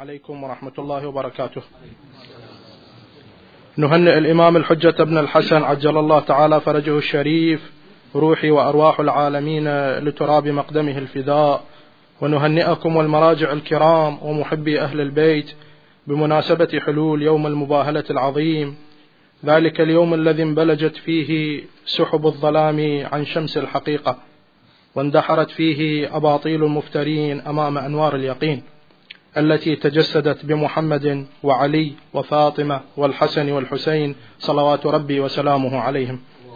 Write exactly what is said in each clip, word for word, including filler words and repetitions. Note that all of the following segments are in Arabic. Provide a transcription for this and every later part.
عليكم ورحمة الله وبركاته. نهنئ الإمام الحجة ابن الحسن عجل الله تعالى فرجه الشريف، روحي وأرواح العالمين لتراب مقدمه الفداء، ونهنئكم والمراجع الكرام ومحبي أهل البيت بمناسبة حلول يوم المباهلة العظيم، ذلك اليوم الذي انبلجت فيه سحب الظلام عن شمس الحقيقة، واندحرت فيه أباطيل المفترين أمام أنوار اليقين التي تجسدت بمحمد وعلي وفاطمة والحسن والحسين صلوات ربي وسلامه عليهم.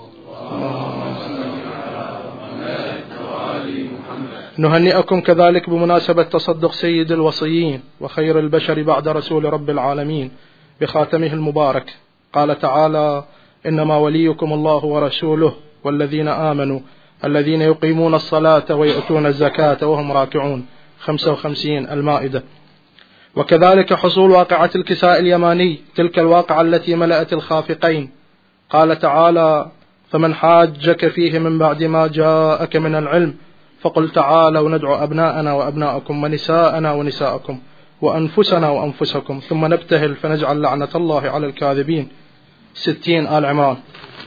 نهنئكم كذلك بمناسبة تصدق سيد الوصيين وخير البشر بعد رسول رب العالمين بخاتمه المبارك. قال تعالى: إنما وليكم الله ورسوله والذين آمنوا الذين يقيمون الصلاة ويؤتون الزكاة وهم راكعون. خمسة وخمسين المائدة. وكذلك حصول واقعة الكساء اليماني، تلك الواقعة التي ملأت الخافقين. قال تعالى: فمن حاجك فيه من بعد ما جاءك من العلم فقل تعالوا ندعو أبناءنا وأبناءكم ونساءنا ونساءكم وأنفسنا وأنفسكم ثم نبتهل فنجعل لعنة الله على الكاذبين. ستين آل عمران.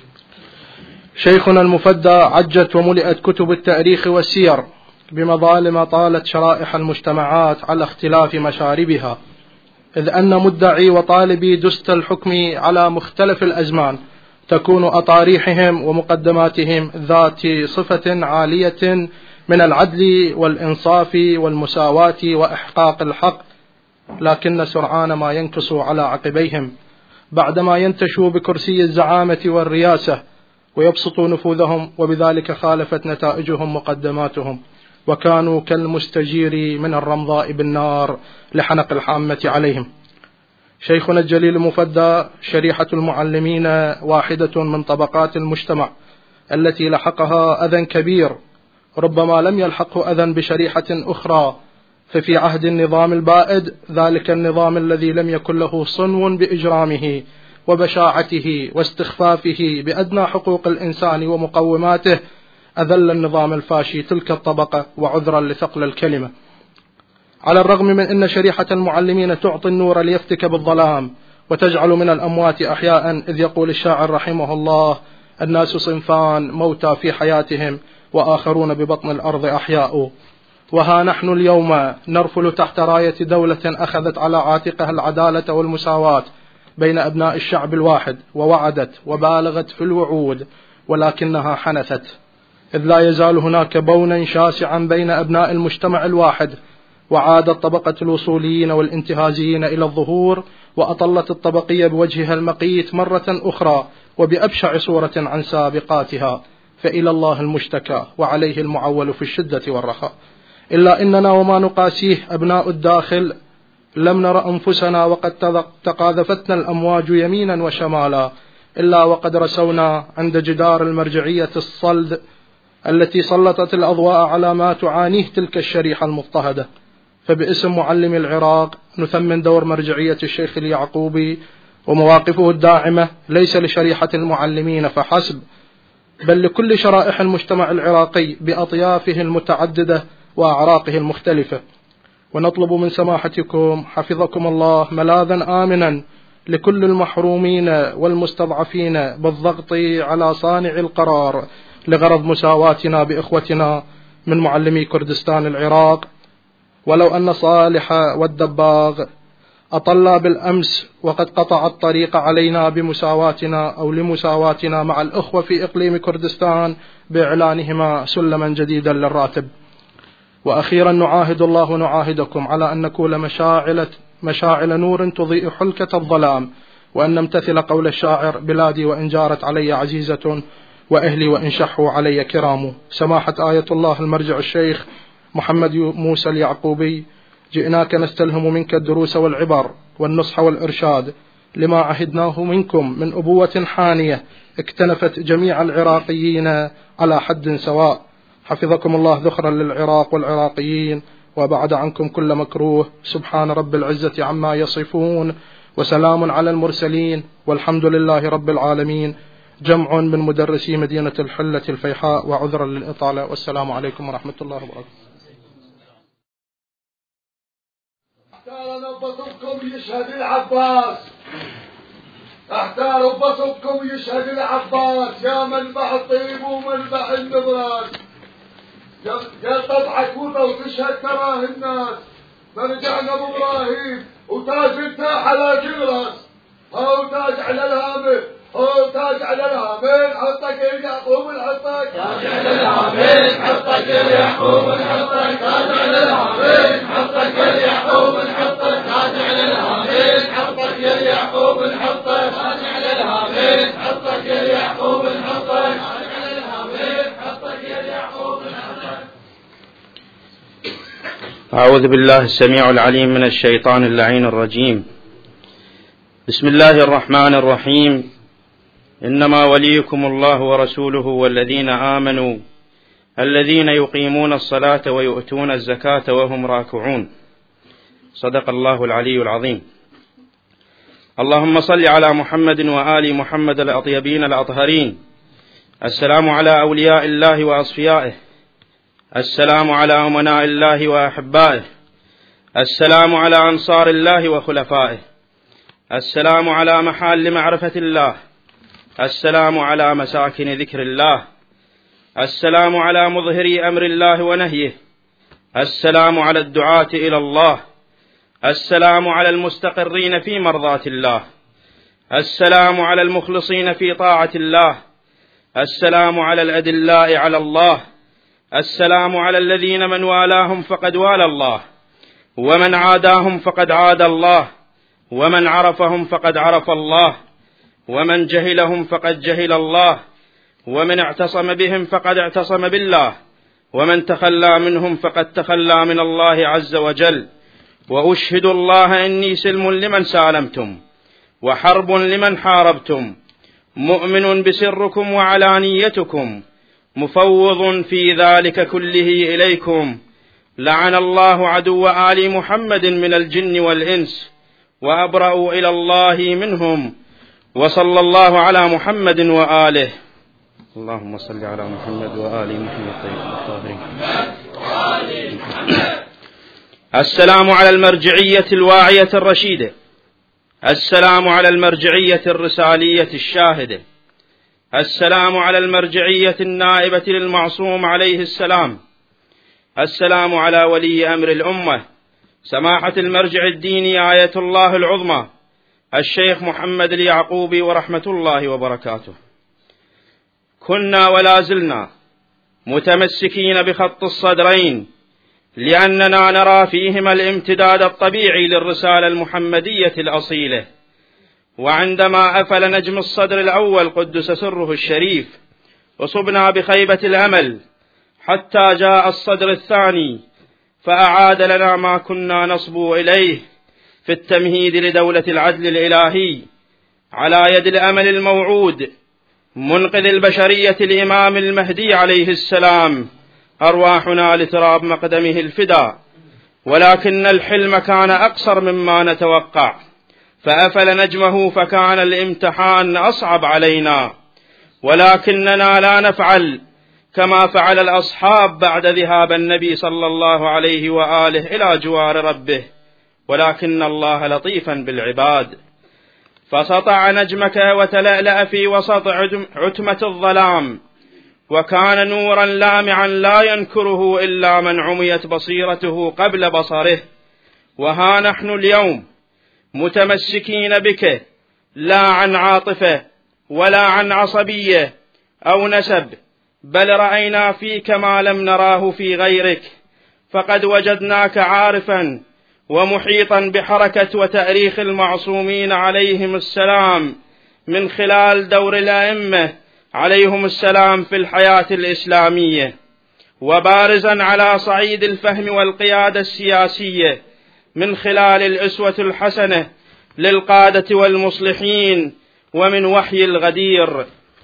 شيخنا المفدى عجت وملئت كتب التاريخ والسير بمظالم طالت شرائح المجتمعات على اختلاف مشاربها، إذ أن مدعي وطالبي دست الحكم على مختلف الأزمان تكون أطاريحهم ومقدماتهم ذات صفة عالية من العدل والإنصاف والمساواة وإحقاق الحق، لكن سرعان ما ينكصوا على عقبيهم بعدما ينتشوا بكرسي الزعامة والرياسة ويبسطوا نفوذهم، وبذلك خالفت نتائجهم مقدماتهم، وكانوا كالمستجير من الرمضاء بالنار لحنق الحامة عليهم. شيخنا الجليل المفدى شريحة المعلمين واحدة من طبقات المجتمع التي لحقها أذى كبير ربما لم يلحقه أذى بشريحة أخرى، ففي عهد النظام البائد، ذلك النظام الذي لم يكن له صنو بإجرامه وبشاعته واستخفافه بأدنى حقوق الإنسان ومقوماته، أذل النظام الفاشي تلك الطبقة وعذرا لثقل الكلمة. على الرغم من أن شريحة المعلمين تعطي النور ليفتك بالظلام وتجعل من الأموات أحياء، إذ يقول الشاعر رحمه الله: الناس صنفان موتى في حياتهم وآخرون ببطن الأرض أحياء، وها نحن اليوم نرفل تحت راية دولة أخذت على عاتقها العدالة والمساواة بين أبناء الشعب الواحد، ووعدت وبالغت في الوعود ولكنها حنثت، إذ لا يزال هناك بونا شاسعا بين أبناء المجتمع الواحد، وعادت طبقة الوصوليين والانتهازيين إلى الظهور، وأطلت الطبقية بوجهها المقيت مرة أخرى وبأبشع صورة عن سابقاتها، فإلى الله المشتكى وعليه المعول في الشدة والرخاء. إلا إننا وما نقاسيه أبناء الداخل لم نر أنفسنا وقد تقاذفتنا الأمواج يمينا وشمالا، إلا وقد رسونا عند جدار المرجعية الصلد التي سلطت الأضواء على ما تعانيه تلك الشريحة المضطهدة. فباسم معلم العراق نثمن دور مرجعية الشيخ اليعقوبي ومواقفه الداعمة ليس لشريحة المعلمين فحسب، بل لكل شرائح المجتمع العراقي بأطيافه المتعددة وأعراقه المختلفة. ونطلب من سماحتكم حفظكم الله ملاذا آمنا لكل المحرومين والمستضعفين بالضغط على صانع القرار لغرض مساواتنا بإخوتنا من معلمي كردستان العراق. ولو أن صالح والدباغ أطلع بالأمس وقد قطع الطريق علينا بمساواتنا أو لمساواتنا مع الأخوة في إقليم كردستان بإعلانهما سلما جديدا للراتب. وأخيرا نعاهد الله ونعاهدكم على أن نكون مشاعل, مشاعل نور تضيء حلكة الظلام، وأن نمتثل قول الشاعر: بلادي وإن جارت علي عزيزة وأهلي وإن شحوا علي كرام. سماحة آية الله المرجع الشيخ محمد موسى اليعقوبي، جئناك نستلهم منك الدروس والعبر والنصح والإرشاد لما عهدناه منكم من أبوة حانية اكتنفت جميع العراقيين على حد سواء. حفظكم الله ذخرا للعراق والعراقيين، وبعد عنكم كل مكروه. سبحان رب العزة عما يصفون، وسلام على المرسلين، والحمد لله رب العالمين. جمع من مدرسي مدينة الحلة الفيحاء، وعذرا للإطالة، والسلام عليكم ورحمة الله وبركاته. بصبكم يشهد العباس، احتاروا بصبكم يشهد العباس، يا منبع الطيب ومنبع النبراس، يا طبعك وطا وتشهد تراه الناس، فرجعنا ابو ابراهيم وتاج التاح على جراس، هاو تاج على الهامه، هاو تاج على الهامين، حطك يا يعقوب نحطك، تاج على الهامين حطك يا يعقوب نحطك، تاج على الهامين حطك يا يعقوب نحطك، تاج على الهامين حطك يا يعقوب نحطك، تاج على الهامين حطك يا يعقوب نحطك، تاج على الهامين حطك يا يعقوب نحطك. أعوذ بالله السميع العليم من الشيطان اللعين الرجيم. بسم الله الرحمن الرحيم. إنما وليكم الله ورسوله والذين آمنوا الذين يقيمون الصلاة ويؤتون الزكاة وهم راكعون. صدق الله العلي العظيم. اللهم صل على محمد وآل محمد الأطيبين الأطهرين. السلام على أولياء الله وأصفيائه، السلام على أمناء الله وأحبائه، السلام على أنصار الله وخلفائه، السلام على محال معرفة الله، السلام على مساكن ذكر الله، السلام على مظهري أمر الله ونهيه، السلام على الدعاة إلى الله، السلام على المستقرين في مرضاة الله، السلام على المخلصين في طاعة الله، السلام على الأدلاء على الله، السلام على الذين من والاهم فقد والى الله، ومن عاداهم فقد عاد الله، ومن عرفهم فقد عرف الله، ومن جهلهم فقد جهل الله، ومن اعتصم بهم فقد اعتصم بالله، ومن تخلى منهم فقد تخلى من الله عز وجل. وأشهد الله إني سلم لمن سالمتم، وحرب لمن حاربتم، مؤمن بسركم وعلانيتكم، مفوض في ذلك كله إليكم. لعن الله عدو آل محمد من الجن والإنس، وأبرأوا إلى الله منهم. وصلى الله على محمد وآله. اللهم صل على محمد وآل محمد الطاهرين. السلام على المرجعية الواعية الرشيدة، السلام على المرجعية الرسالية الشاهدة، السلام على المرجعية النائبة للمعصوم عليه السلام، السلام على ولي أمر الأمة سماحة المرجع الديني آية الله العظمى الشيخ محمد اليعقوبي ورحمة الله وبركاته. كنا ولا زلنا متمسكين بخط الصدرين، لأننا نرى فيهما الامتداد الطبيعي للرسالة المحمدية الأصيلة. وعندما أفل نجم الصدر الأول قدس سره الشريف، أصبنا بخيبة الأمل حتى جاء الصدر الثاني، فأعاد لنا ما كنا نصبو إليه في التمهيد لدولة العدل الإلهي على يد الأمل الموعود منقذ البشرية الإمام المهدي عليه السلام. أرواحنا لتراب مقدمه الفداء. ولكن الحلم كان أقصر مما نتوقع، فأفل نجمه فكان الامتحان أصعب علينا. ولكننا لا نفعل كما فعل الأصحاب بعد ذهاب النبي صلى الله عليه وآله إلى جوار ربه، ولكن الله لطيفا بالعباد. فسطع نجمك وتلألأ في وسط عتمة الظلام، وكان نورا لامعا لا ينكره إلا من عميت بصيرته قبل بصره. وها نحن اليوم متمسكين بك، لا عن عاطفة ولا عن عصبية أو نسب، بل رأينا فيك ما لم نراه في غيرك. فقد وجدناك عارفا ومحيطا بحركة وتأريخ المعصومين عليهم السلام من خلال دور الأئمة عليهم السلام في الحياة الإسلامية، وبارزا على صعيد الفهم والقيادة السياسية من خلال الأسوة الحسنة للقادة والمصلحين ومن وحي الغدير،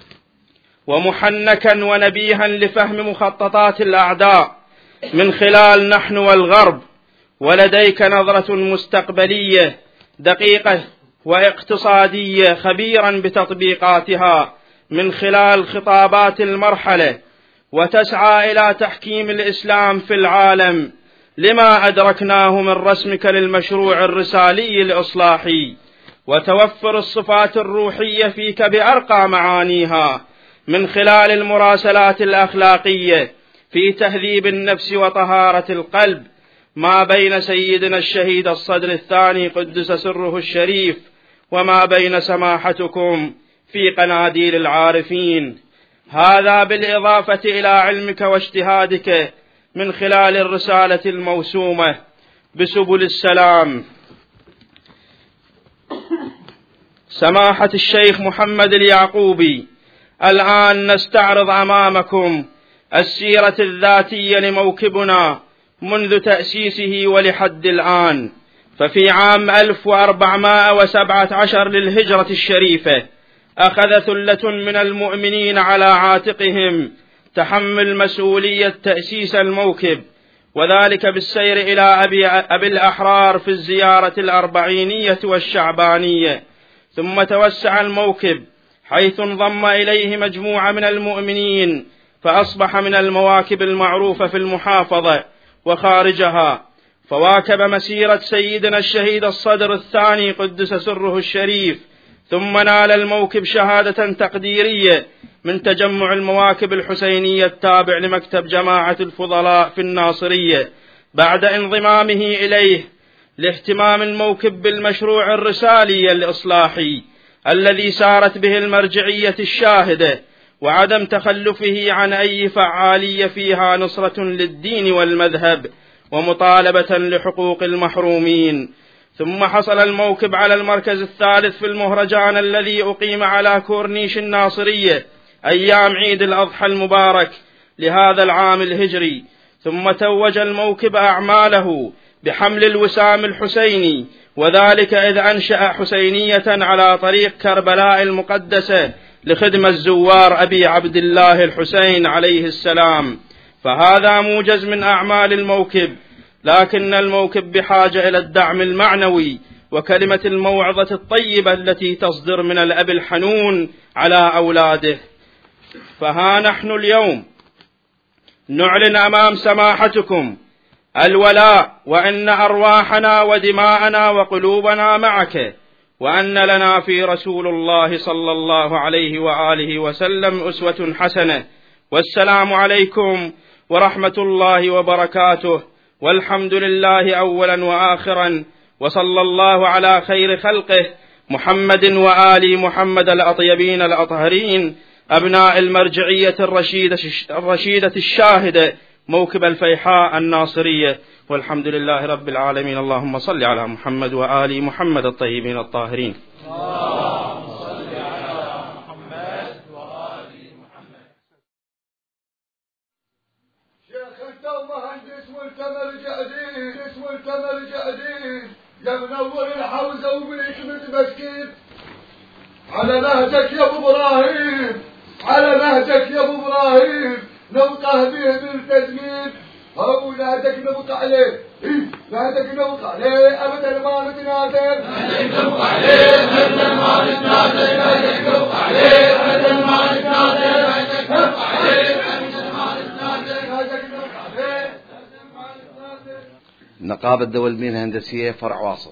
ومحنكا ونبيها لفهم مخططات الأعداء من خلال نحن والغرب. ولديك نظرة مستقبلية دقيقة واقتصادية خبيرا بتطبيقاتها من خلال خطابات المرحلة، وتسعى إلى تحكيم الإسلام في العالم لما أدركناه من رسمك للمشروع الرسالي الإصلاحي وتوفر الصفات الروحية فيك بأرقى معانيها من خلال المراسلات الأخلاقية في تهذيب النفس وطهارة القلب ما بين سيدنا الشهيد الصدر الثاني قدس سره الشريف وما بين سماحتكم في قناديل العارفين، هذا بالإضافة إلى علمك واجتهادك من خلال الرسالة الموسومة بسبل السلام. سماحة الشيخ محمد اليعقوبي، الآن نستعرض أمامكم السيرة الذاتية لموكبنا منذ تأسيسه ولحد الآن. ففي عام ألف وأربعمائة وسبعة عشر للهجرة الشريفة أخذ ثلة من المؤمنين على عاتقهم تحمل مسؤولية تأسيس الموكب، وذلك بالسير إلى أبي, أبي الأحرار في الزيارة الأربعينية والشعبانية، ثم توسع الموكب حيث انضم إليه مجموعة من المؤمنين فأصبح من المواكب المعروفة في المحافظة وخارجها، فواكب مسيرة سيدنا الشهيد الصدر الثاني قدس سره الشريف، ثم نال الموكب شهادة تقديرية من تجمع المواكب الحسينية التابع لمكتب جماعة الفضلاء في الناصرية بعد انضمامه إليه لاهتمام الموكب بالمشروع الرسالي الإصلاحي الذي سارت به المرجعية الشاهدة وعدم تخلفه عن أي فعالية فيها نصرة للدين والمذهب ومطالبة لحقوق المحرومين. ثم حصل الموكب على المركز الثالث في المهرجان الذي أقيم على كورنيش الناصرية أيام عيد الأضحى المبارك لهذا العام الهجري، ثم توج الموكب أعماله بحمل الوسام الحسيني، وذلك إذ أنشأ حسينية على طريق كربلاء المقدسة لخدمة الزوار أبي عبد الله الحسين عليه السلام، فهذا موجز من أعمال الموكب. لكن الموكب بحاجة إلى الدعم المعنوي وكلمة الموعظة الطيبة التي تصدر من الأب الحنون على أولاده. فها نحن اليوم نعلن أمام سماحتكم الولاء، وأن أرواحنا ودماءنا وقلوبنا معك، وأن لنا في رسول الله صلى الله عليه وآله وسلم أسوة حسنة. والسلام عليكم ورحمة الله وبركاته، والحمد لله أولا وآخرا، وصلى الله على خير خلقه محمد وآل محمد الأطيبين الأطهرين أبناء المرجعية الرشيدة, الرشيدة الشاهدة موكب الفيحاء الناصرية، والحمد لله رب العالمين. اللهم صل على محمد وآل محمد الطيبين الطاهرين. اللهم صل على محمد وآل محمد. شيخ انت ومهندس وانت مرجع دين، وانت مرجع دين يا منور الحوزة وبيك متمسكين على نهجك يا ابو ابراهيم، على نهجك يا ابو ابراهيم نوقه به بالتزمين. هو نهجك نبقى عليه، نهجك نبقى عليه ابدا ما نتنازل، نهجك نبقى عليه ابدا ما نتنازل، نهجك نبقى عليه ابدا ما نتنازل، نهجك نبقى عليه ابدا ما نتنازل، نهجك نبقى عليه ابدا ما نتنازل. نقابة ذوي المهن الهندسية فرع واسط.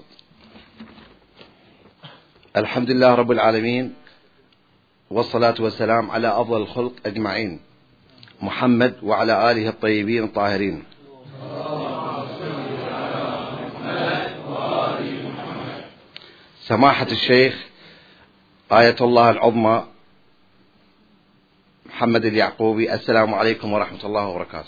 الحمد لله رب العالمين، والصلاة والسلام على أفضل الخلق أجمعين محمد وعلى آله الطيبين الطاهرين. سماحة الشيخ آية الله العظمى محمد اليعقوبي، السلام عليكم ورحمة الله وبركاته.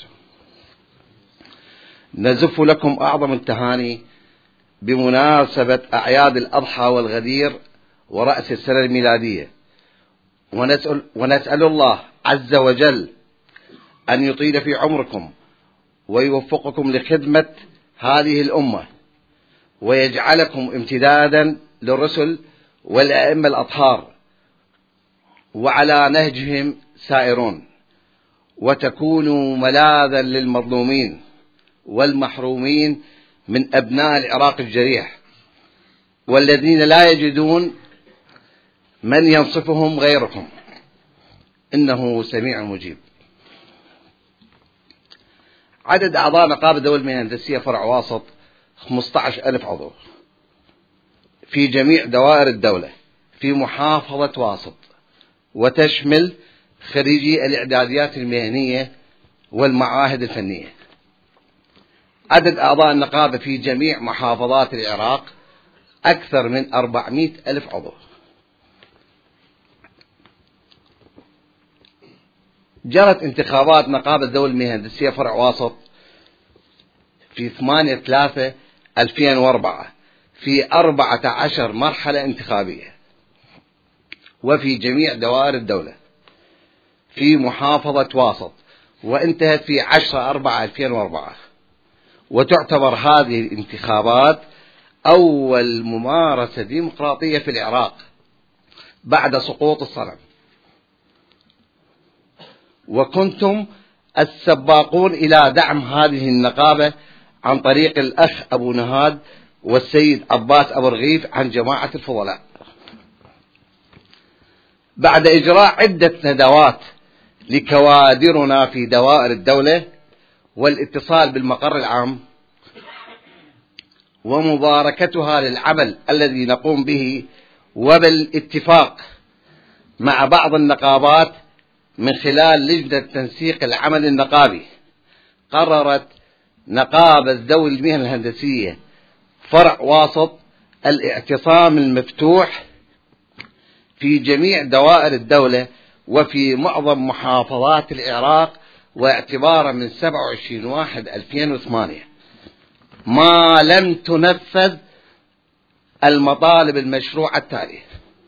نزف لكم أعظم التهاني بمناسبة أعياد الأضحى والغدير ورأس السنة الميلادية، ونسأل, ونسأل الله عز وجل أن يطيل في عمركم ويوفقكم لخدمة هذه الأمة، ويجعلكم امتدادا للرسل والأئمة الأطهار وعلى نهجهم سائرون، وتكونوا ملاذا للمظلومين والمحرومين من أبناء العراق الجريح، والذين لا يجدون من ينصفهم غيركم، إنه سميع مجيب. عدد أعضاء نقابة ذوي المهن الهندسية فرع واسط خمسة عشر ألف عضو في جميع دوائر الدولة في محافظة واسط، وتشمل خريجي الإعداديات المهنية والمعاهد الفنية. عدد أعضاء النقابة في جميع محافظات العراق أكثر من أربعمائة ألف عضو. جرت انتخابات نقابة ذوي المهن الهندسية فرع واسط في ثمانية ثلاثة ألفين وأربعة في أربعة عشر مرحلة انتخابية وفي جميع دوائر الدولة في محافظة واسط، وانتهت في عشرة أربعة ألفين وأربعة. وتعتبر هذه الانتخابات أول ممارسة ديمقراطية في العراق بعد سقوط الصنم، وكنتم السباقون إلى دعم هذه النقابة عن طريق الأخ أبو نهاد والسيد عباس أبو رغيف عن جماعة الفضلاء. بعد إجراء عدة ندوات لكوادرنا في دوائر الدولة والاتصال بالمقر العام ومباركتها للعمل الذي نقوم به، وبالاتفاق مع بعض النقابات من خلال لجنة تنسيق العمل النقابي، قررت نقابة ذوي المهن الهندسية فرع واسط الاعتصام المفتوح في جميع دوائر الدولة وفي معظم محافظات العراق، واعتبارا من سبعة وعشرين واحد ألفين وثمانية، ما لم تنفذ المطالب المشروعة التالية: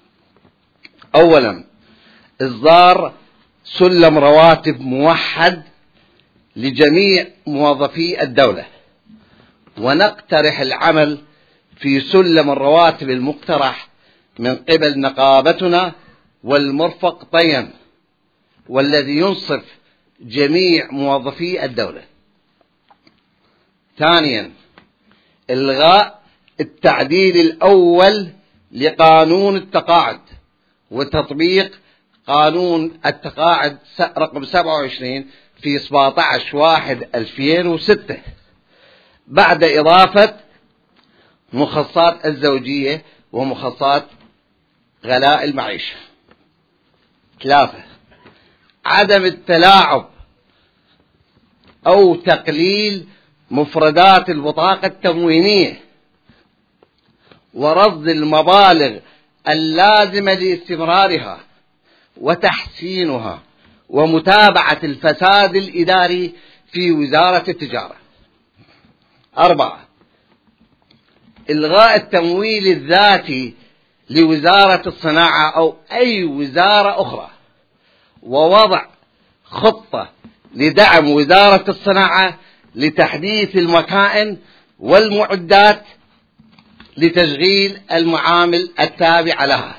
أولا، إصدار سلم رواتب موحد لجميع موظفي الدولة، ونقترح العمل في سلم الرواتب المقترح من قبل نقابتنا والمرفق طيا، والذي ينصف جميع موظفي الدولة. ثانيا، إلغاء التعديل الأول لقانون التقاعد وتطبيق قانون التقاعد رقم سبعة وعشرين في سبعة عشر واحد ألفين وستة، بعد إضافة مخصصات الزوجية ومخصصات غلاء المعيشة. ثلاثة، عدم التلاعب أو تقليل مفردات البطاقة التموينية ورصد المبالغ اللازمة لاستمرارها وتحسينها، ومتابعة الفساد الإداري في وزارة التجارة. أربعة، إلغاء التمويل الذاتي لوزارة الصناعة أو أي وزارة أخرى، ووضع خطة لدعم وزارة الصناعة لتحديث المكائن والمعدات لتشغيل المعامل التابعة لها.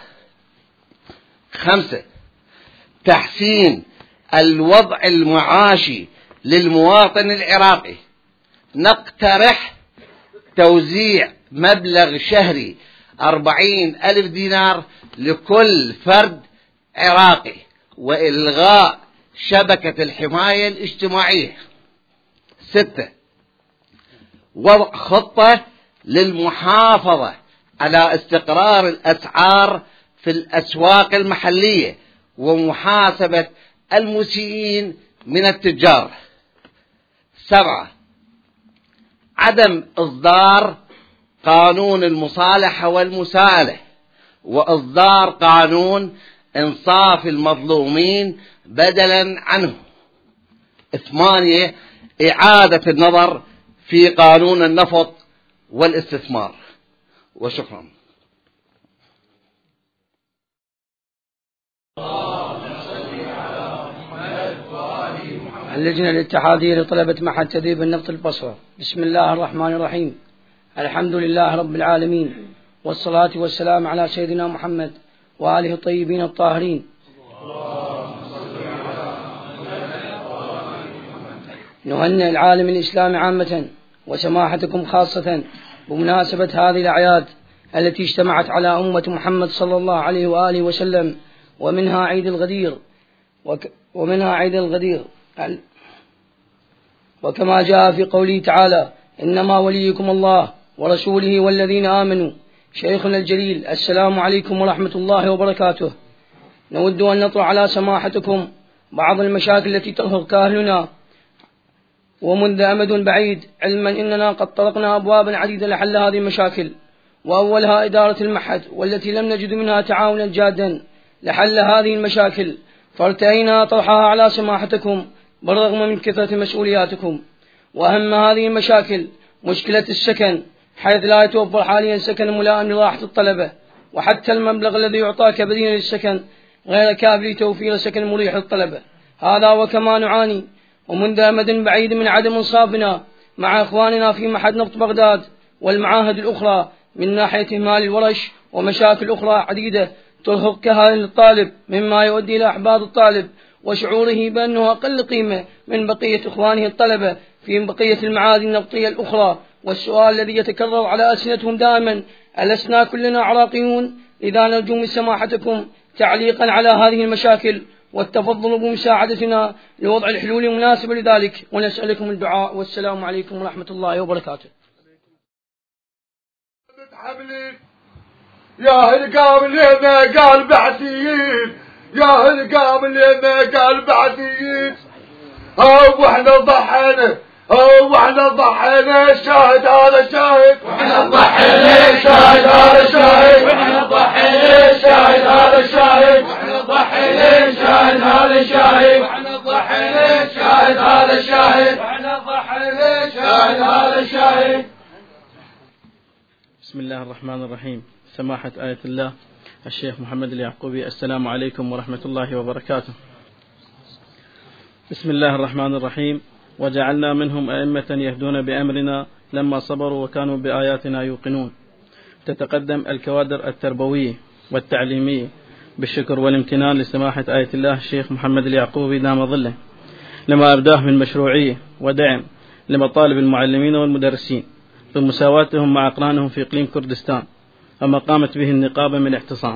خمسة، تحسين الوضع المعاشي للمواطن العراقي، نقترح توزيع مبلغ شهري أربعين ألف دينار لكل فرد عراقي، وإلغاء شبكة الحماية الاجتماعية. ستة، وضع خطة للمحافظة على استقرار الأسعار في الأسواق المحلية ومحاسبة المسيئين من التجار. سبعة، عدم إصدار قانون المصالحة والمساءلة وإصدار قانون إنصاف المظلومين بدلا عنه. ثمانية، إعادة النظر في قانون النفط والاستثمار. وشكرا. اللجنة الاتحادية لطلبة معهد تدريب النفط البصرة. بسم الله الرحمن الرحيم. الحمد لله رب العالمين، والصلاة والسلام على سيدنا محمد وآله الطيبين الطاهرين. نهنئ العالم الإسلامي عامة وسماحتكم خاصة بمناسبة هذه الأعياد التي اجتمعت على أمة محمد صلى الله عليه وآله وسلم، ومنها عيد الغدير ومنها عيد الغدير وكما جاء في قوله تعالى: إنما وليكم الله ورسوله والذين آمنوا. شيخنا الجليل، السلام عليكم ورحمة الله وبركاته. نود أن نطرح على سماحتكم بعض المشاكل التي ترهق كاهلنا ومنذ أمد بعيد، علما إننا قد طرقنا أبوابا عديدة لحل هذه المشاكل، وأولها إدارة المعهد، والتي لم نجد منها تعاونا جادا لحل هذه المشاكل، فارتئينا طرحها على سماحتكم بالرغم من كثرة مسؤولياتكم. وأهم هذه المشاكل مشكلة السكن، حيث لا يتوفر حاليا سكن ملائم لراحة الطلبة، وحتى المبلغ الذي يعطى كبديل للسكن غير كاف لتوفير سكن مريح للطلبة. هذا وكما نعاني ومنذ أمد بعيد من عدم انصافنا مع إخواننا في معهد نفط بغداد والمعاهد الأخرى من ناحية إهمال الورش ومشاكل أخرى عديدة ترهق كهل الطالب، مما يؤدي إلى إحباط الطالب وشعوره بأنه أقل قيمة من بقية إخوانه الطلبة في بقية المعاهد النفطية الأخرى. والسؤال الذي يتكرر على ألسنتهم دائما: ألسنا كلنا عراقيون؟ إذا نرجو من سماحتكم تعليقا على هذه المشاكل والتفضل بمساعدتنا لوضع الحلول المناسبة لذلك، ونسألكم الدعاء. والسلام عليكم ورحمة الله وبركاته. يا هلقام لنا قال بعثيين، يا هلقام لنا قال بعثيين، أو واحنا ضحينا، أو واحنا ضحينا، الشاهد هذا شاهد، واحنا ضحينا الشاهد هذا شاهد، واحنا ضحينا الشاهد هذا شاهد، واحنا ضحينا الشاهد هذا شاهد، واحنا ضحينا الشاهد هذا شاهد، واحنا ضحينا الشاهد هذا شاهد. بسم الله الرحمن الرحيم. سماحة آية الله الشيخ محمد اليعقوبي، السلام عليكم ورحمة الله وبركاته. بسم الله الرحمن الرحيم. وجعلنا منهم أئمة يهدون بأمرنا لما صبروا وكانوا بآياتنا يوقنون. تتقدم الكوادر التربوية والتعليمية بالشكر والامتنان لسماحة آية الله الشيخ محمد اليعقوبي دام ظله لما أبداه من مشروعية ودعم لمطالب المعلمين والمدرسين بمساواتهم مع أقرانهم في إقليم كردستان، وما قامت به النقابة من اعتصام.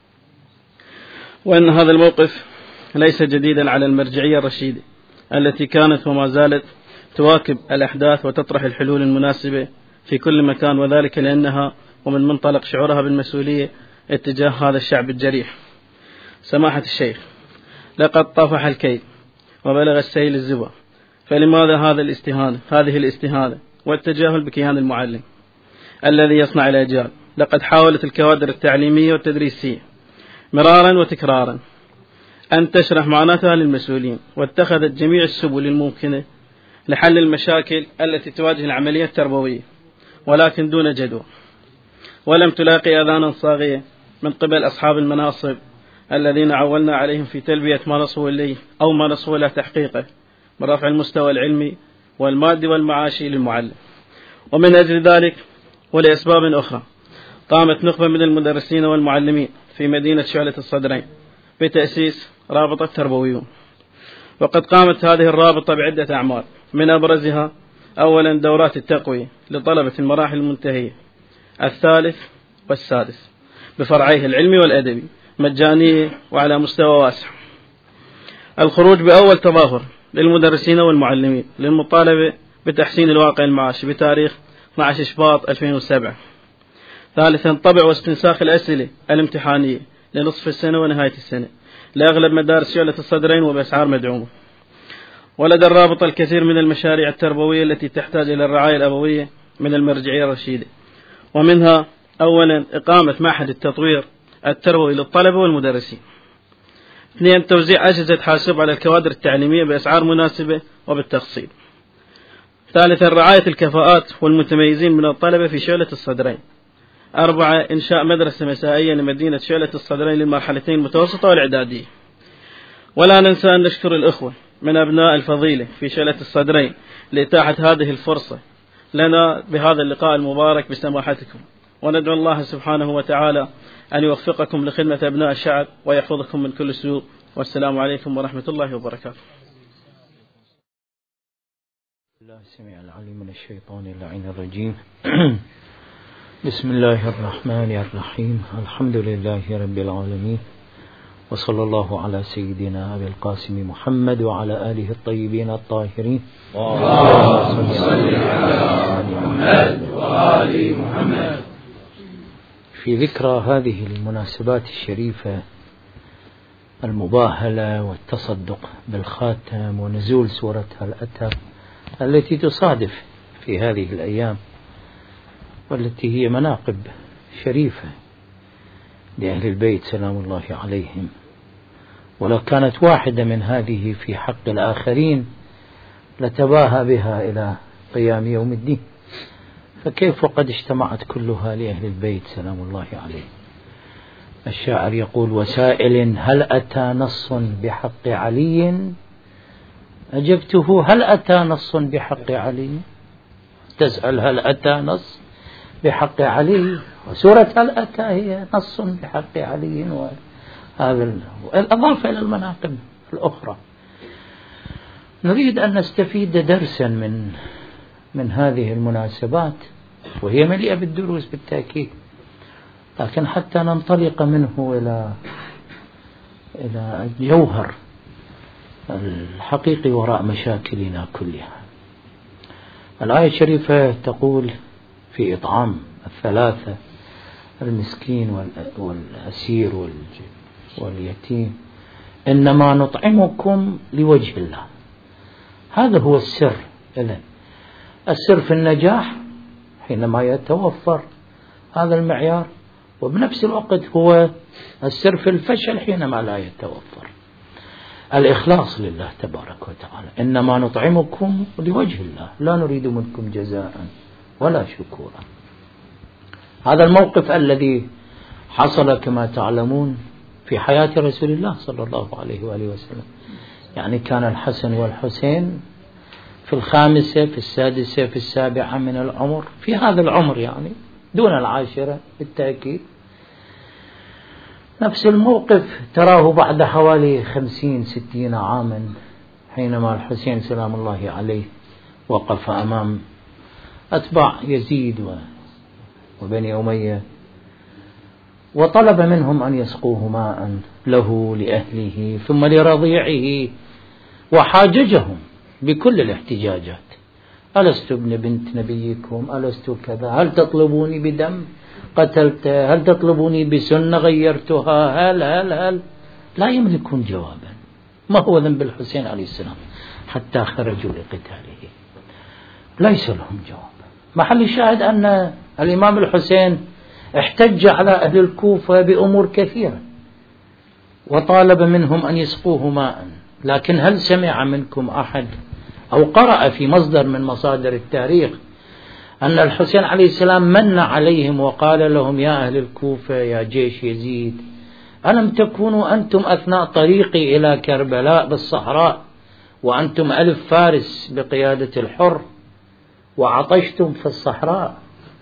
وأن هذا الموقف ليس جديدا على المرجعية الرشيدة التي كانت وما زالت تواكب الأحداث وتطرح الحلول المناسبة في كل مكان، وذلك لأنها ومن منطلق شعورها بالمسؤولية اتجاه هذا الشعب الجريح. سماحة الشيخ، لقد طافح الكيد وبلغ السيل الزبا، فلماذا هذا الاستهانة هذه الاستهانة والتجاهل بكيان المعلم الذي يصنع الأجيال؟ لقد حاولت الكوادر التعليمية والتدريسية مرارا وتكرارا أن تشرح معاناتها للمسؤولين، واتخذت جميع السبل الممكنة لحل المشاكل التي تواجه العملية التربوية، ولكن دون جدوى، ولم تلاقي أذانا صاغية من قبل أصحاب المناصب الذين عولنا عليهم في تلبية ما نصبوا إليه أو ما نصبوا إلى تحقيقه من رفع المستوى العلمي والمادي والمعاشي للمعلم. ومن أجل ذلك ولأسباب أخرى قامت نخبة من المدرسين والمعلمين في مدينة شعلة الصدرين بتأسيس رابطة تربويون. وقد قامت هذه الرابطة بعدة أعمال، من أبرزها أولا دورات التقوية لطلبة المراحل المنتهية الثالث والسادس بفرعيه العلمي والأدبي مجانية وعلى مستوى واسع. الخروج بأول تظاهر للمدرسين والمعلمين للمطالبة بتحسين الواقع المعاشي بتاريخ اثني عشر شباط ألفين وسبعة. ثالثا طبع واستنساخ الأسئلة الامتحانية لنصف السنة ونهاية السنة لأغلب مدارس شعلة الصدرين وبأسعار مدعومة. ولدى الرابطة الكثير من المشاريع التربوية التي تحتاج إلى الرعاية الأبوية من المرجعية الرشيدة، ومنها أولا إقامة معهد التطوير التربوي للطلبة والمدرسين. اثنين توزيع أجهزة حاسوب على الكوادر التعليمية بأسعار مناسبة وبالتخصيص. ثالثا رعاية الكفاءات والمتميزين من الطلبة في شعلة الصدرين. أربعة إنشاء مدرسة مسائية لمدينة شعلة الصدرين للمرحلتين المتوسطة والإعدادية. ولا ننسى أن نشكر الأخوة من أبناء الفضيلة في شعلة الصدرين لإتاحة هذه الفرصة لنا بهذا اللقاء المبارك بسماحتكم، وندعو الله سبحانه وتعالى أن يوفقكم لخدمة أبناء الشعب ويحفظكم من كل سوء. والسلام عليكم ورحمة الله وبركاته. الله السميع العليم من الشيطان اللعين الرجيم. بسم الله الرحمن الرحيم. الحمد لله رب العالمين، وصلى الله على سيدنا أبي القاسم محمد وعلى آله الطيبين الطاهرين. اللهم صل على محمد وآل محمد. في ذكرى هذه المناسبات الشريفة المباهلة والتصدق بالخاتم ونزول سورة هل أتى التي تصادف في هذه الأيام، والتي هي مناقب شريفة لأهل البيت سلام الله عليهم، ولو كانت واحدة من هذه في حق الآخرين لتباهى بها إلى قيام يوم الدين، فكيف وقد اجتمعت كلها لأهل البيت سلام الله عليهم. الشاعر يقول: وسائل هل أتى نص بحق علي؟ أجبته: هل أتى نص بحق علي؟ تسأل هل أتى نص بحق علي، وسورة هل أتى هي نص بحق علي. وهذا الإضافة إلى المناقب الأخرى. نريد أن نستفيد درسا من من هذه المناسبات، وهي مليئة بالدروس بالتأكيد، لكن حتى ننطلق منه إلى إلى الجوهر الحقيقي وراء مشاكلنا كلها. الآية الشريفة تقول في إطعام الثلاثة المسكين والأسير واليتيم: إنما نطعمكم لوجه الله. هذا هو السر. إذن السر في النجاح حينما يتوفر هذا المعيار، وبنفس الوقت هو السر في الفشل حينما لا يتوفر الإخلاص لله تبارك وتعالى. إنما نطعمكم لوجه الله لا نريد منكم جزاء ولا شكورا. هذا الموقف الذي حصل كما تعلمون في حياة رسول الله صلى الله عليه وآله وسلم. يعني كان الحسن والحسين في الخامسة في السادسة في السابعة من العمر، في هذا العمر يعني دون العاشرة بالتأكيد. نفس الموقف تراه بعد حوالي خمسين ستين عاما حينما الحسين سلام الله عليه وقف أمام أتباع يزيد وبني أمية وطلب منهم أن يسقوه ماء له لأهله ثم لرضيعه، وحاججهم بكل الاحتجاجات: ألست ابن بنت نبيكم؟ ألست كذا؟ هل تطلبوني بدم قتلته؟ هل تطلبوني بسنة غيرتها؟ هل هل هل لا يملكون جوابا. ما هو ذنب الحسين عليه السلام حتى خرجوا لقتاله؟ ليس لهم جواب. محل الشاهد أن الإمام الحسين احتج على أهل الكوفة بأمور كثيرة وطالب منهم أن يسقوه ماء، لكن هل سمع منكم أحد أو قرأ في مصدر من مصادر التاريخ أن الحسين عليه السلام من عليهم وقال لهم: يا أهل الكوفة يا جيش يزيد، ألم تكونوا أنتم أثناء طريقي إلى كربلاء بالصحراء وأنتم ألف فارس بقيادة الحر وعطشتم في الصحراء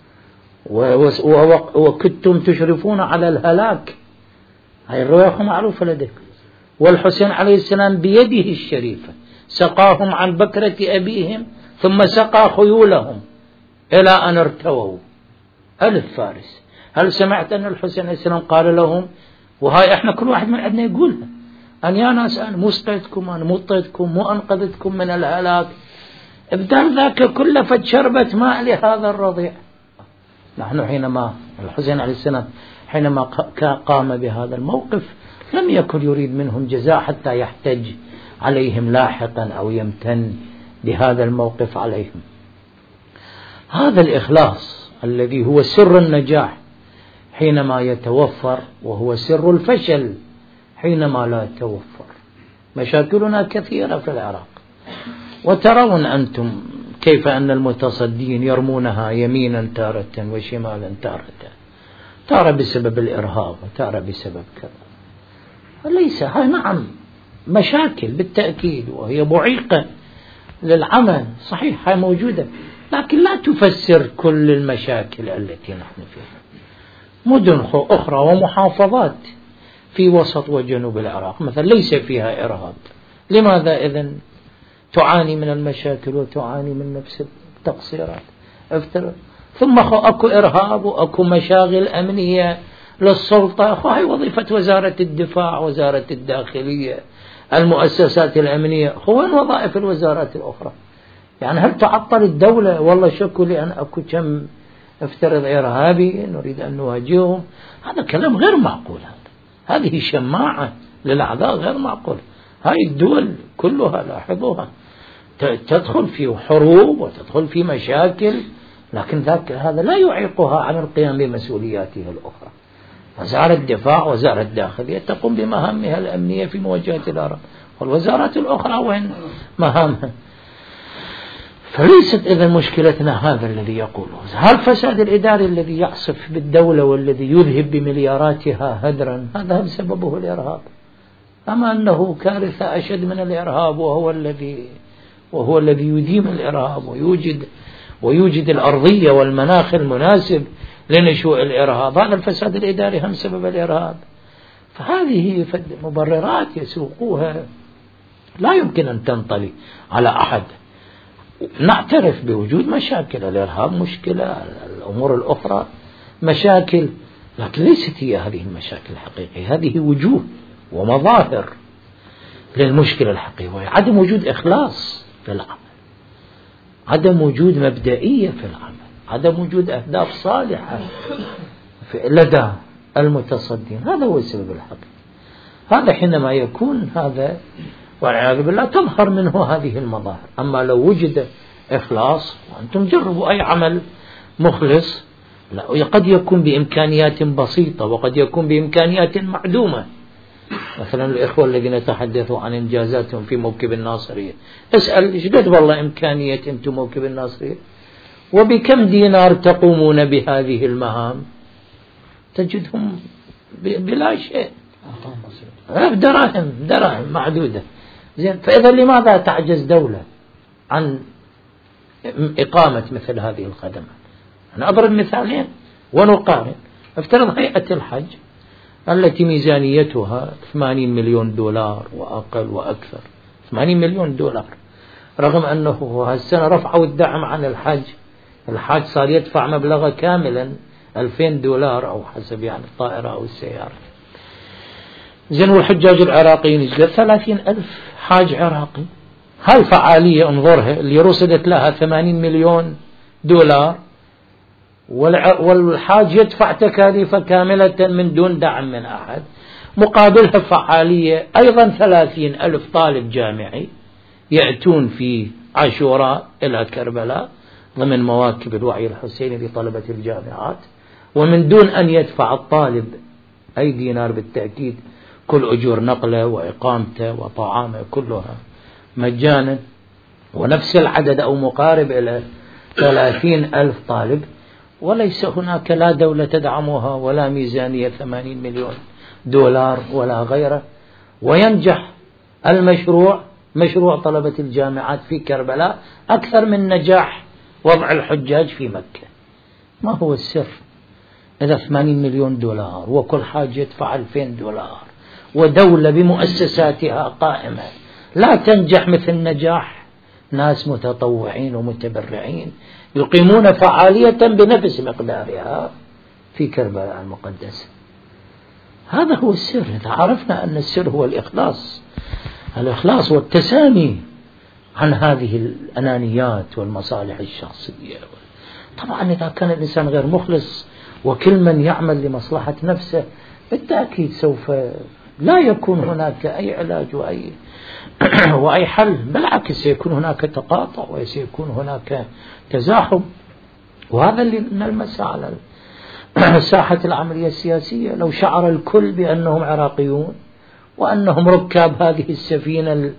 وكنتم تشرفون على الهلاك؟ هاي الرواية معروفة لديكم. والحسين عليه السلام بيده الشريفة سقاهم عن بكرة أبيهم ثم سقى خيولهم إلى أن ارتووا ألف فارس. هل سمعت أن الحسين عليه السلام قال لهم، وهاي إحنا كل واحد من عندنا يقولها: أن يا ناس أنا مو سقيتكم، أنا مو طيتكم، مو أنقذتكم من الهلاك، ابدال ذاك كله فد شربة ماء لهذا الرضيع. نحن حينما الحسين عليه السلام حينما قام بهذا الموقف لم يكن يريد منهم جزاء حتى يحتج عليهم لاحقا أو يمتن بهذا الموقف عليهم. هذا الإخلاص الذي هو سر النجاح حينما يتوفر، وهو سر الفشل حينما لا يتوفر. مشاكلنا كثيرة في العراق، وترون أنتم كيف أن المتصدين يرمونها يمينا تارة وشمالا تارة، تارة بسبب الإرهاب وتارة بسبب كذا. ليس هاي نعم مشاكل بالتأكيد، وهي معيقة للعمل، صحيح هاي موجودة، لكن لا تفسر كل المشاكل التي نحن فيها. مدن أخرى ومحافظات في وسط وجنوب العراق مثلا ليس فيها إرهاب، لماذا إذن تعاني من المشاكل وتعاني من نفس التقصيرات؟ افترض ثم أكو إرهاب وأكو مشاغل أمنية للسلطة، هاي وظيفة وزارة الدفاع، وزارة الداخلية، المؤسسات الأمنية، وين وظائف الوزارات الأخرى؟ يعني هل تعطل الدولة؟ والله شكوا لي أن أكو كم افترض إرهابي نريد أن نواجههم، هذا كلام غير معقول. هذا هذه شماعة للأعداء غير معقول. هاي الدول كلها لاحظوها تدخل في حروب وتدخل في مشاكل، لكن ذاك هذا لا يعيقها عن القيام بمسؤولياتها الأخرى. وزارة الدفاع وزارة الداخلية تقوم بمهامها الأمنية في مواجهة الإرهاب، والوزارات الأخرى وين مهامها؟ فليست إذا مشكلتنا هذا الذي يقوله. هل الفساد الإداري الذي يعصف بالدولة والذي يذهب بملياراتها هدرا هذا بسببه الإرهاب، أما أنه كارثة أشد من الإرهاب، وهو الذي وهو الذي يديم الإرهاب ويوجد ويوجد الأرضية والمناخ المناسب لنشوء الإرهاب. هذا الفساد الإداري هم سبب الإرهاب. فهذه مبررات يسوقوها لا يمكن أن تنطلي على أحد. نعترف بوجود مشاكل، الإرهاب مشكلة، الأمور الأخرى مشاكل، لكن ليست هي هذه المشاكل الحقيقية. هذه وجوه ومظاهر للمشكلة الحقيقية. عدم وجود إخلاص في العمل، عدم وجود مبدئية في العمل، عدم وجود أهداف صالحة لدى المتصدين، هذا هو السبب الحقيقي. هذا حينما يكون هذا والعياذ بالله تظهر منه هذه المظاهر. أما لو وجد إخلاص، وأنتم جربوا أي عمل مخلص، لا قد يكون بإمكانيات بسيطة وقد يكون بإمكانيات معدومة. مثلا الإخوة الذين يتحدثوا عن إنجازاتهم في موكب الناصرية، اسأل إيش قد والله إمكانية أنتم موكب الناصرية، وبكم دينار تقومون بهذه المهام؟ تجدهم بلا شيء، دراهم دراهم معدودة. زين، فإذا لماذا تعجز دولة عن إقامة مثل هذه الخدمات؟ أنا أضرب مثالين ونقارن. افترض هيئة الحج التي ميزانيتها ثمانين مليون دولار وأقل وأكثر، ثمانين مليون دولار، رغم أنه هالسنة رفعوا الدعم عن الحج، الحاج صار يدفع مبلغا كاملا ألفين دولار أو حسب يعني الطائرة أو السيارة. زين، والحجاج العراقيين يجلب ثلاثين ألف حاج عراقي. هالفعالية انظرها اللي رصدت لها ثمانين مليون دولار، والحاج يدفع تكاليف كاملة من دون دعم من أحد، مقابلها فعالية أيضا ثلاثين ألف طالب جامعي يأتون في عاشوراء إلى كربلاء ضمن مواكب الوعي الحسيني لطلبة الجامعات، ومن دون أن يدفع الطالب أي دينار بالتأكيد، كل أجور نقله وإقامته وطعامه كلها مجانا، ونفس العدد أو مقارب إلى ثلاثين ألف طالب، وليس هناك لا دولة تدعمها ولا ميزانية ثمانين مليون دولار ولا غيره، وينجح المشروع مشروع طلبة الجامعات في كربلاء أكثر من نجاح وضع الحجاج في مكة. ما هو السر؟ إذا ثمانين مليون دولار وكل حاج يدفع ألفين دولار ودولة بمؤسساتها قائمة لا تنجح مثل نجاح ناس متطوعين ومتبرعين يقيمون فعالية بنفس مقدارها في كربلاء المقدسة. هذا هو السر. إذا عرفنا أن السر هو الإخلاص، الإخلاص والتسامي عن هذه الأنانيات والمصالح الشخصية. طبعا إذا كان الإنسان غير مخلص وكل من يعمل لمصلحة نفسه بالتأكيد سوف لا يكون هناك أي علاج وأي وأي حل، بالعكس سيكون هناك تقاطع وسيكون هناك تزاحم. وهذا اللي نلمسه على ساحة العملية السياسية. لو شعر الكل بأنهم عراقيون وأنهم ركاب هذه السفينة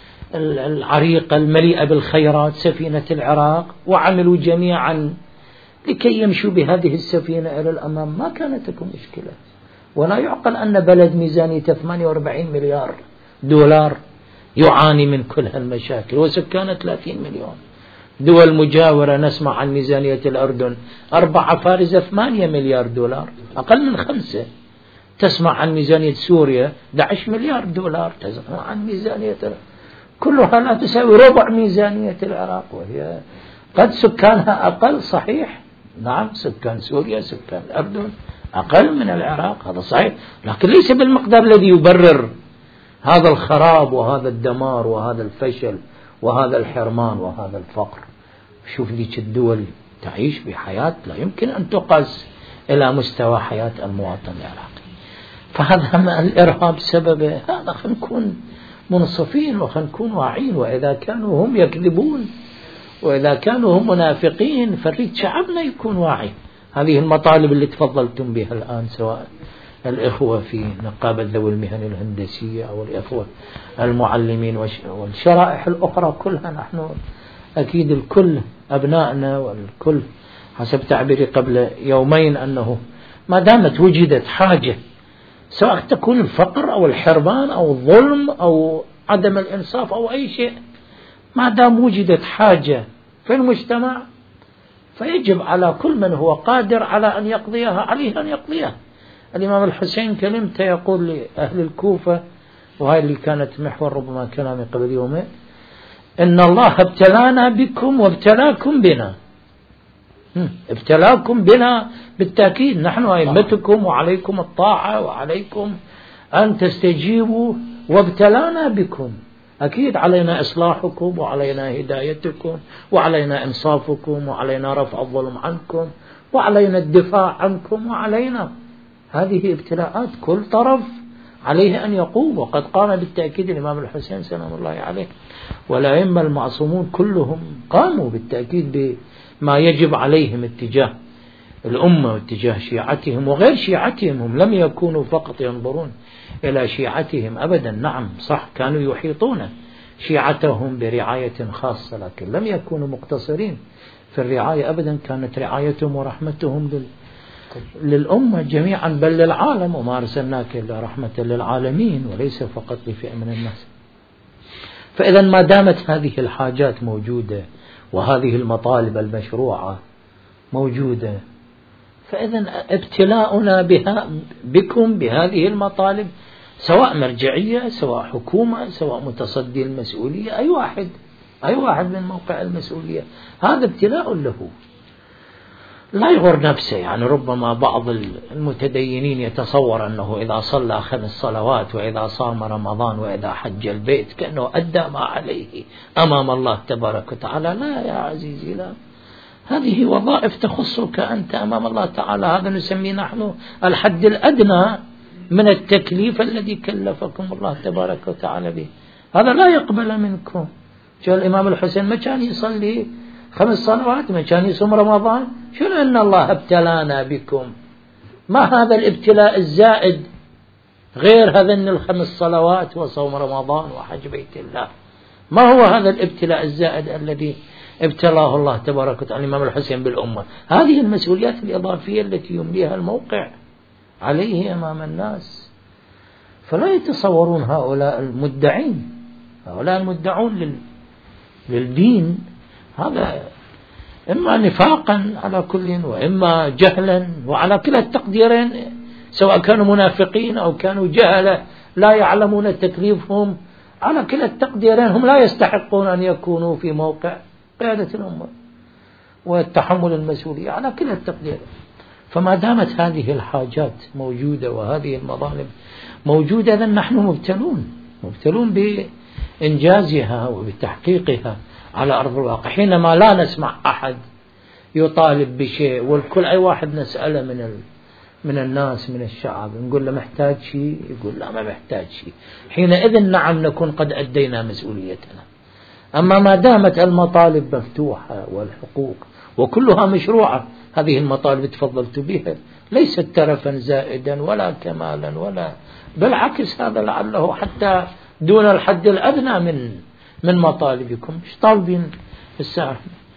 العريقة المليئة بالخيرات، سفينة العراق، وعملوا جميعا لكي يمشوا بهذه السفينة إلى الأمام، ما كانت تكون مشكلة. ولا يعقل أن بلد ميزانيته ثمانية وأربعين مليار دولار يعاني من كل هالمشاكل وسكانه ثلاثين مليون. دول مجاورة نسمع عن ميزانية الأردن أربعة فارزة ثمانية مليار دولار، أقل من خمسة. تسمع عن ميزانية سوريا أحد عشر مليار دولار، تسمع عن ميزانية كلها لا تساوي ربع ميزانية العراق، وهي قد سكانها أقل صحيح، نعم، سكان سوريا سكان الأردن أقل من العراق، هذا صحيح، لكن ليس بالمقدار الذي يبرر هذا الخراب وهذا الدمار وهذا الفشل وهذا الحرمان وهذا الفقر. شوف ذيك الدول تعيش بحياة لا يمكن أن تقاس إلى مستوى حياة المواطن العراقي. فهذا الإرهاب سببه هذا. خلينا نكون منصفين وخلينا نكون واعين، وإذا كانوا هم يكذبون وإذا كانوا هم منافقين فريد شعبنا يكون واعي. هذه المطالب اللي تفضلتم بها الآن، سواء الإخوة في نقابة ذوي المهن الهندسية أو الإخوة المعلمين والشرائح الأخرى كلها، نحن أكيد الكل أبنائنا والكل حسب تعبيري قبل يومين أنه ما دامت وجدت حاجة، سواء تكون الفقر أو الحرمان أو الظلم أو عدم الإنصاف أو أي شيء، ما دام وجدت حاجة في المجتمع فيجب على كل من هو قادر على أن يقضيها عليه أن يقضيها. الإمام الحسين كلمته يقول لأهل الكوفة، وهذه اللي كانت محور ربما كلامي قبل يومين: إن الله ابتلانا بكم وابتلاكم بنا. ابتلاكم بنا بالتأكيد، نحن أئمتكم وعليكم الطاعة وعليكم أن تستجيبوا، وابتلانا بكم، أكيد علينا إصلاحكم وعلينا هدايتكم وعلينا إنصافكم وعلينا رفع الظلم عنكم وعلينا الدفاع عنكم وعلينا. هذه ابتلاءات كل طرف عليه أن يقوم، وقد قام بالتأكيد الإمام الحسين سلام الله عليه والأئمة المعصومون كلهم قاموا بالتأكيد بما يجب عليهم اتجاه الأمة واتجاه شيعتهم وغير شيعتهم. هم لم يكونوا فقط ينظرون إلى شيعتهم أبدا، نعم صح كانوا يحيطون شيعتهم برعاية خاصة، لكن لم يكونوا مقتصرين في الرعاية أبدا، كانت رعايتهم ورحمتهم لل للأمة جميعا بل للعالم، وما أرسلناك إلا رحمة للعالمين وليس فقط لفئة من الناس. فإذا ما دامت هذه الحاجات موجودة وهذه المطالب المشروعة موجودة، فإذا ابتلاؤنا بها بكم بهذه المطالب، سواء مرجعية سواء حكومة سواء متصدي المسؤولية، أي واحد أي واحد من موقع المسؤولية، هذا ابتلاء له. لا يغر نفسه، يعني ربما بعض المتدينين يتصور أنه إذا صلى خمس صلوات وإذا صام رمضان وإذا حج البيت كأنه أدى ما عليه أمام الله تبارك وتعالى. لا يا عزيزي، لا، هذه وظائف تخصك أنت أمام الله تعالى، هذا نسميه نحن الحد الأدنى من التكليف الذي كلفكم الله تبارك وتعالى به، هذا لا يقبل منكم. جاء الإمام الحسين ما كان يصلي خمس صلوات، ما كان يصوم رمضان، شنو أن الله ابتلانا بكم؟ ما هذا الابتلاء الزائد غير هذين الخمس صلوات وصوم رمضان وحج بيت الله؟ ما هو هذا الابتلاء الزائد الذي ابتلاه الله تبارك وتعالى الإمام الحسين بالأمة؟ هذه المسؤوليات الإضافية التي يمليها الموقع عليه أمام الناس. فلا يتصورون هؤلاء المدعين هؤلاء المدعون لل... للدين هذا إما نفاقا على كل وإما جهلا، وعلى كلا التقديرين سواء كانوا منافقين أو كانوا جهلة لا يعلمون تكليفهم، على كلا التقديرين هم لا يستحقون أن يكونوا في موقع قيادة الأمة وتحمل المسؤولية على كلا التقديرين. فما دامت هذه الحاجات موجودة وهذه المظالم موجودة، إذن نحن مبتلون مبتلون بإنجازها وبتحقيقها على أرض الواقع. حينما لا نسمع أحد يطالب بشيء والكل أي واحد نسأله من ال... من الناس من الشعب نقول له محتاج شيء، يقول لا ما محتاج شيء، حينئذ نعم نكون قد أدينا مسؤوليتنا. أما ما دامت المطالب مفتوحة والحقوق وكلها مشروعة، هذه المطالب تفضلت بها ليست ترفا زائدا ولا كمالا ولا، بالعكس هذا لعله حتى دون الحد الأدنى من من مطالبكم، مش طالبين الساعة.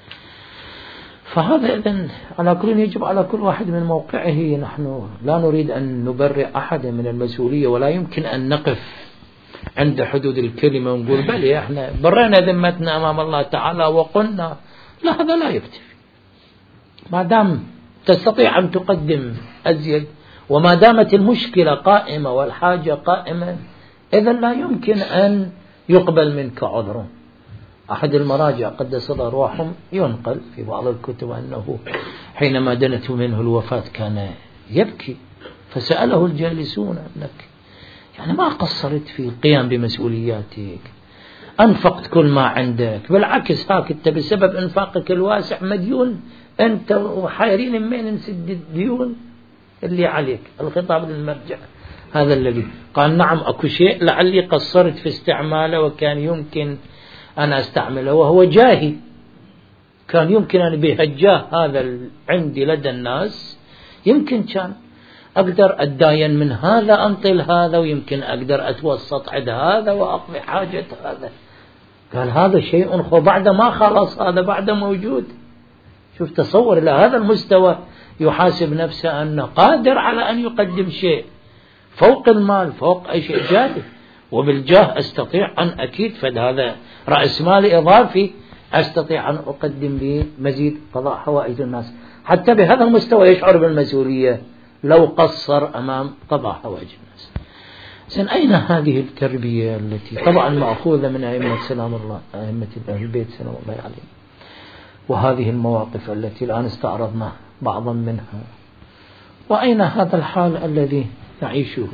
فهذا إذن على كل يجب على كل واحد من موقعه. نحن لا نريد أن نبرئ أحد من المسؤولية، ولا يمكن أن نقف عند حدود الكلمة ونقول بلي احنا برينا ذمتنا أمام الله تعالى وقلنا لا، هذا لا يكتفي. ما دام تستطيع أن تقدم أزيد وما دامت المشكلة قائمة والحاجة قائمة، إذن لا يمكن أن يقبل منك عذر. أحد المراجع قدس روحهم ينقل في بعض الكتب أنه حينما دنته منه الوفاة كان يبكي. فسأله الجالسون أنك يعني ما قصرت في القيام بمسؤولياتك، أنفقت كل ما عندك، بالعكس هاك أنت بسبب إنفاقك الواسع مديون أنت وحايرين من نسد الديون اللي عليك. الخطاب للمرجع هذا الذي قال نعم أكو شيء لعلي قصرت في استعماله وكان يمكن أن أستعمله، وهو جاهي، كان يمكن أن بهجاه هذا عندي لدى الناس يمكن كان أقدر أتداين من هذا أنطل هذا، ويمكن أقدر أتوسط عند هذا وأقضي حاجة هذا. قال هذا شيء خو بعد ما خلص، هذا بعد موجود. شوف تصور إلى هذا المستوى يحاسب نفسه أنه قادر على أن يقدم شيء فوق المال، فوق أي شيء جاهز، وبالجاه أستطيع أن أكيد فد هذا رأس مال إضافي أستطيع أن أقدم به مزيد قضاء حوائج الناس. حتى بهذا المستوى يشعر بالمسؤولية لو قصر أمام قضاء حوائج الناس. إذن أين هذه التربية التي طبعا مأخوذة من أئمة سلام الله، أئمة أهل البيت سلام الله عليهم، وهذه المواقف التي الآن استعرضنا بعضا منها؟ وأين هذا الحال الذي نعيشه؟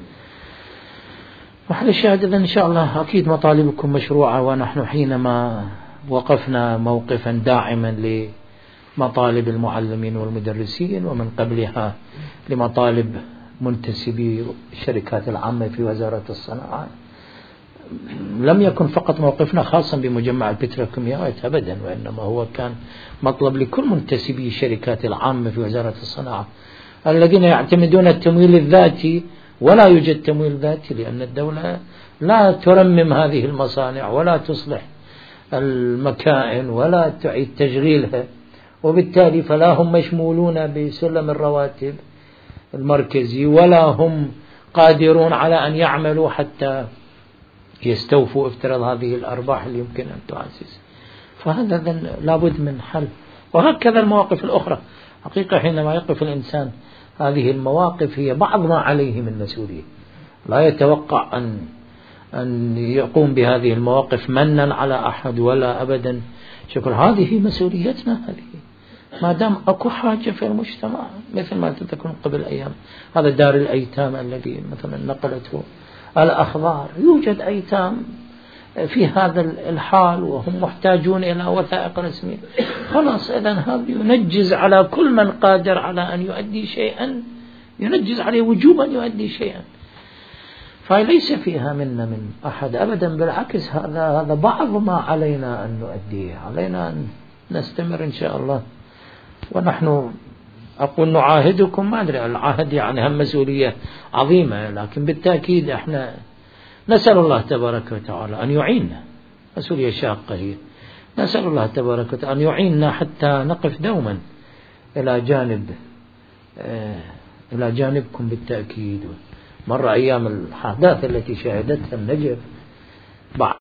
وحل الشاهد إذن إن شاء الله أكيد مطالبكم مشروعة، ونحن حينما وقفنا موقفا داعما لمطالب المعلمين والمدرسين، ومن قبلها لمطالب منتسبي الشركات العامة في وزارة الصناعة، لم يكن فقط موقفنا خاصا بمجمع البتروكيماويات أبدا، وإنما هو كان مطلب لكل منتسبي الشركات العامة في وزارة الصناعة الذين يعتمدون التمويل الذاتي، ولا يوجد تمويل ذاتي لأن الدولة لا ترمم هذه المصانع ولا تصلح المكائن ولا تعيد تشغيلها، وبالتالي فلا هم مشمولون بسلم الرواتب المركزي، ولا هم قادرون على أن يعملوا حتى يستوفوا افتراض هذه الأرباح اللي يمكن أن تعزز. فهذا لابد من حل. وهكذا المواقف الأخرى. حقيقة حينما يقف الإنسان هذه المواقف هي بعض ما عليه من مسؤولية، لا يتوقع أن أن يقوم بهذه المواقف منا على أحد ولا أبدا شكر. هذه مسؤوليتنا، هذه ما دام أكو حاجة في المجتمع، مثل ما تذكرون قبل أيام هذا دار الأيتام الذي مثلا نقلته الأخبار، يوجد أيتام في هذا الحال وهم محتاجون إلى وثائق رسمية. خلاص إذن هذا ينجز على كل من قادر على أن يؤدي شيئا، ينجز عليه وجوبا يؤدي شيئا. فليس فيها منا من أحد أبدا، بالعكس هذا هذا بعض ما علينا أن نؤديه. علينا أن نستمر إن شاء الله. ونحن أقول نعاهدكم، ما أدري العهد يعني هم مسؤولية عظيمة، لكن بالتأكيد احنا نسأل الله تبارك وتعالى أن يعيننا. مسؤولية شاقة هي، نسأل الله تبارك وتعالى أن يعيننا حتى نقف دوما إلى جانب آه إلى جانبكم بالتأكيد. مر أيام الحداثة التي شهدتها النجف بعد